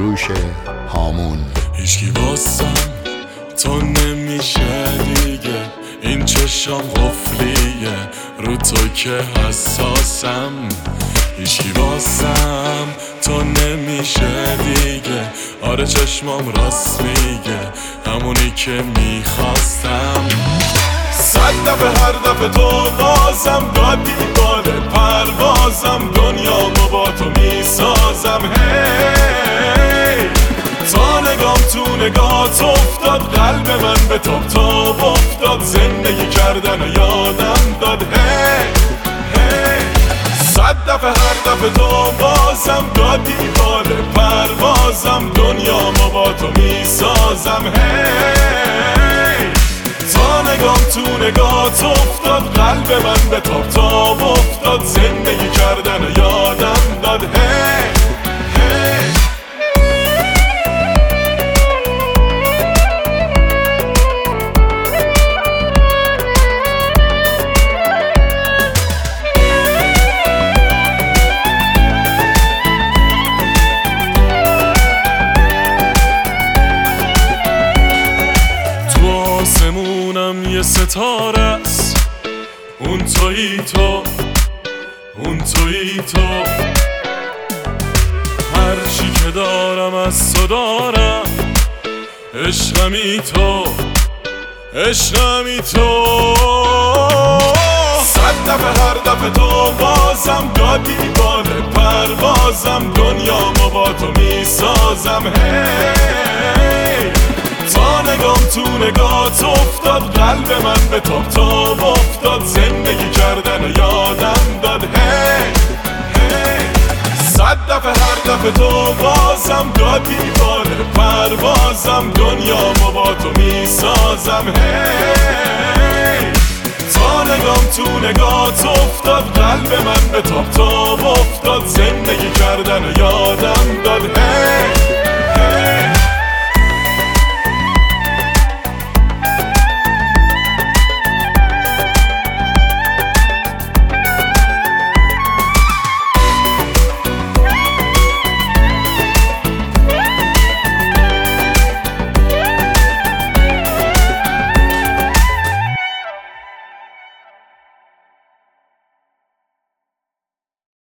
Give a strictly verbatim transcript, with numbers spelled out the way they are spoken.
سروش هامون. هیچکی واسم تو نمیشه دیگه، این چشم قفلیه رو تو که حساسم. هیچکی واسم تو نمیشه دیگه، آره چشمام راست میگه، همونی که میخواستم. صد دفعه هر دفعه تو بازم دادی باله پروازم، دنیامو با تو میسازم. هی تا نگام تو نگات افتاد، قلب من به تاب تاب افتاد، زندگی کردن و یادم داد. هی هی صد دفعه هر دفعه تو بازم دادی باله پروازم، دنیامو با تو میسازم. هی تا نگام تو نگات افتاد، قلب من به تاب تاب افتاد، زندگی کردن و یادم داد. هی هی آسمونم یه ستاره است، اون تویی تو، اون تویی تو. هر چی که دارم از تو دارم، عشقمی تو، عشقمی تو. صد دفعه هر دفعه تو بازم دادی باله پروازم، دنیامو با تو میسازم. هی تا نگام تو نگات افتاد، قلب من به تاب تاب افتاد، زندگی کردن و یادم داد. هی هی صد دفعه هر دفعه تو بازم دادی باله پروازم، دنیامو با تو میسازم. هی تا نگام تو نگات افتاد، قلب من به تاب تاب افتاد، زندگی کردن و یادم داد. هی